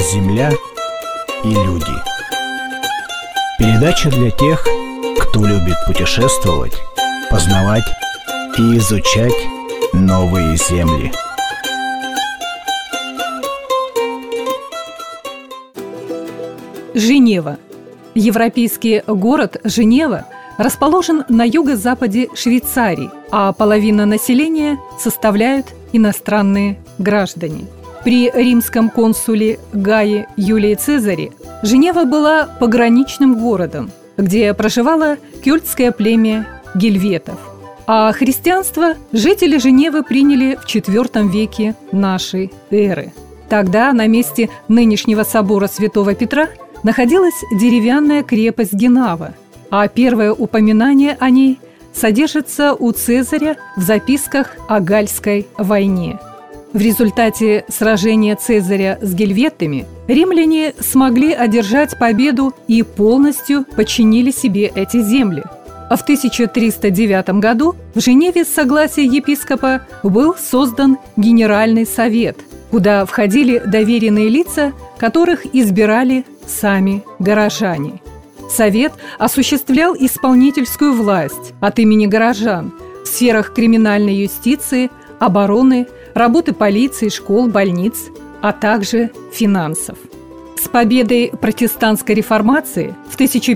Земля и люди. Передача для тех, кто любит путешествовать, познавать и изучать новые земли. Женева. Европейский город Женева расположен на юго-западе Швейцарии, а половина населения составляют иностранные граждане. При римском консуле Гае Юлии Цезаре Женева была пограничным городом, где проживало кельтское племя гельветов. А христианство жители Женевы приняли в IV веке нашей эры. Тогда на месте нынешнего собора Святого Петра находилась деревянная крепость Генава, а первое упоминание о ней содержится у Цезаря в записках о Гальской войне. В результате сражения Цезаря с гельветами римляне смогли одержать победу и полностью подчинили себе эти земли. А в 1309 году в Женеве с согласия епископа был создан Генеральный совет, куда входили доверенные лица, которых избирали сами горожане. Совет осуществлял исполнительскую власть от имени горожан в сферах криминальной юстиции, обороны, работы полиции, школ, больниц, а также финансов. С победой протестантской реформации в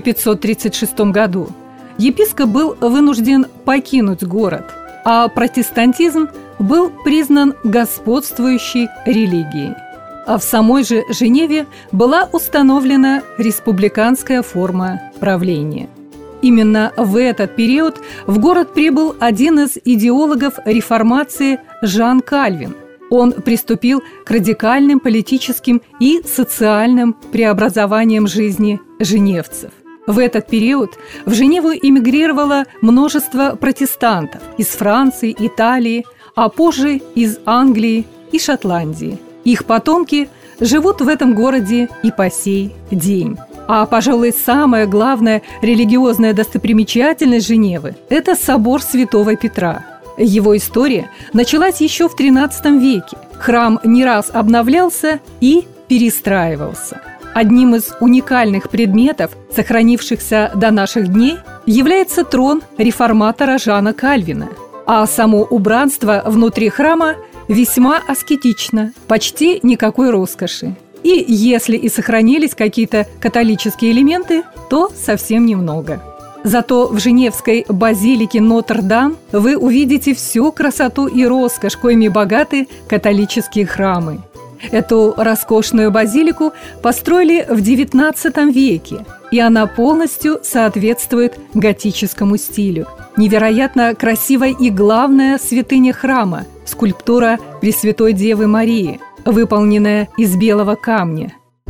1536 году епископ был вынужден покинуть город, а протестантизм был признан господствующей религией. А в самой же Женеве была установлена республиканская форма правления. Именно в этот период в город прибыл один из идеологов реформации Жан Кальвин. Он приступил к радикальным политическим и социальным преобразованиям жизни женевцев. В этот период в Женеву эмигрировало множество протестантов из Франции, Италии, а позже из Англии и Шотландии. Их потомки живут в этом городе и по сей день. А, пожалуй, самая главная религиозная достопримечательность Женевы – это собор Святого Петра. Его история началась еще в XIII веке. Храм не раз обновлялся и перестраивался. Одним из уникальных предметов, сохранившихся до наших дней, является трон реформатора Жана Кальвина. А само убранство внутри храма весьма аскетично, почти никакой роскоши. И если и сохранились какие-то католические элементы, то совсем немного. Зато в Женевской базилике Нотр-Дам вы увидите всю красоту и роскошь, коими богаты католические храмы. Эту роскошную базилику построили в XIX веке, и она полностью соответствует готическому стилю. Невероятно красивая и главная святыня храма – скульптура Пресвятой Девы Марии, выполненная из белого камня.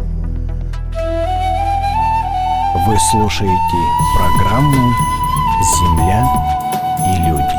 Вы слушаете программу «Земля и люди».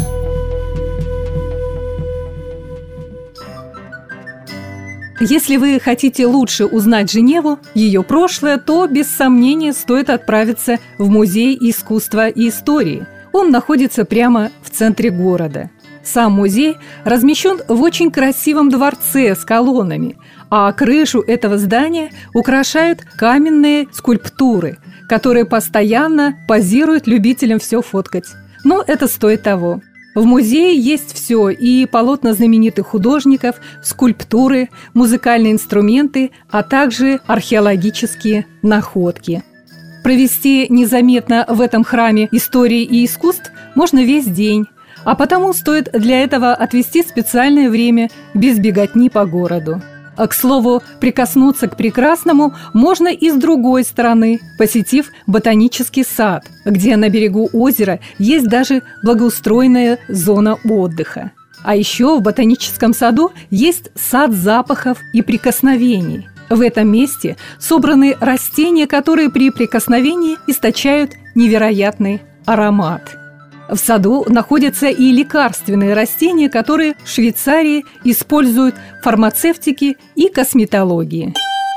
Если вы хотите лучше узнать Женеву, ее прошлое, то, без сомнения, стоит отправиться в Музей искусства и истории. Он находится прямо в центре города. Сам музей размещен в очень красивом дворце с колоннами, а крышу этого здания украшают каменные скульптуры, которые постоянно позируют любителям все фоткать. Но это стоит того. В музее есть все: и полотна знаменитых художников, скульптуры, музыкальные инструменты, а также археологические находки. Провести незаметно в этом храме истории и искусств можно весь день, а потому стоит для этого отвести специальное время без беготни по городу. А, к слову, прикоснуться к прекрасному можно и с другой стороны, посетив ботанический сад, где на берегу озера есть даже благоустроенная зона отдыха. А еще в ботаническом саду есть сад запахов и прикосновений. В этом месте собраны растения, которые при прикосновении источают невероятный аромат. В саду находятся и лекарственные растения, которые в Швейцарии используют в фармацевтике и косметологии.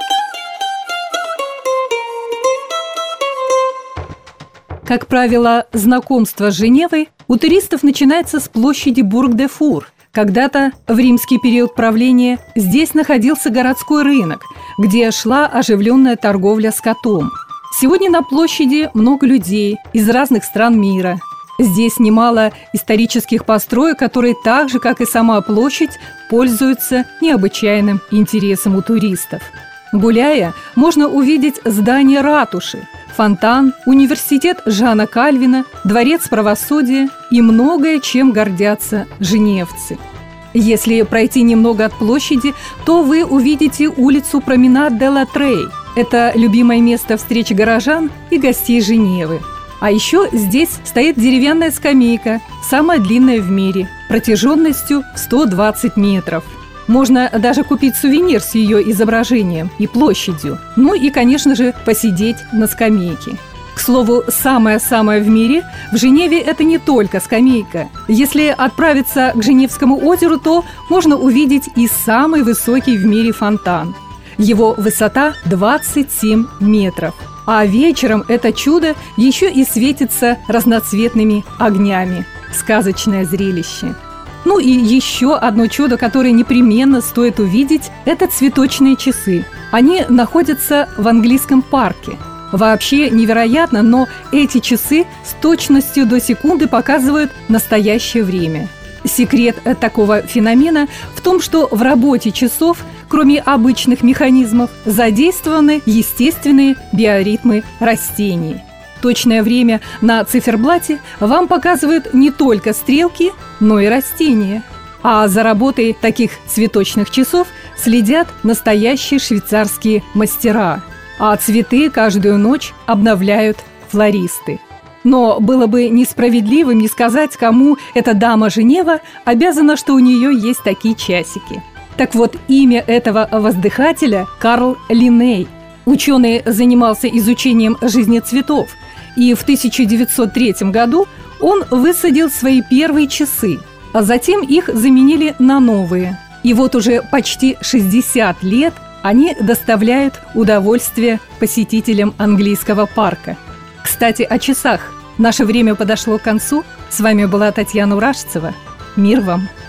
Как правило, знакомство с Женевой у туристов начинается с площади Бург-де-Фур, Когда-то в римский период правления здесь находился городской рынок, где шла оживленная торговля скотом. Сегодня на площади много людей из разных стран мира. Здесь немало исторических построек, которые так же, как и сама площадь, пользуются необычайным интересом у туристов. Гуляя, можно увидеть здание ратуши, фонтан, университет Жана Кальвина, дворец правосудия и многое, чем гордятся женевцы. Если пройти немного от площади, то вы увидите улицу Променад де ла Трей. Это любимое место встреч горожан и гостей Женевы. А еще здесь стоит деревянная скамейка, самая длинная в мире, протяженностью в 120 метров. Можно даже купить сувенир с ее изображением и площадью. Ну и, конечно же, посидеть на скамейке. К слову, самое-самое в мире в Женеве – это не только скамейка. Если отправиться к Женевскому озеру, то можно увидеть и самый высокий в мире фонтан. Его высота 27 метров. А вечером это чудо еще и светится разноцветными огнями. Сказочное зрелище. Ну и еще одно чудо, которое непременно стоит увидеть – это цветочные часы. Они находятся в английском парке. Вообще невероятно, но эти часы с точностью до секунды показывают настоящее время. Секрет такого феномена в том, что в работе часов, кроме обычных механизмов, задействованы естественные биоритмы растений. Точное время на циферблате вам показывают не только стрелки, но и растения. А за работой таких цветочных часов следят настоящие швейцарские мастера. А цветы каждую ночь обновляют флористы. Но было бы несправедливым не сказать, кому эта дама Женева обязана, что у нее есть такие часики. Так вот, имя этого воздыхателя – Карл Линней. Ученый занимался изучением жизни цветов, и в 1903 году он высадил свои первые часы, а затем их заменили на новые. И вот уже почти 60 лет они доставляют удовольствие посетителям английского парка. Кстати, о часах. Наше время подошло к концу. С вами была Татьяна Урашцева. Мир вам!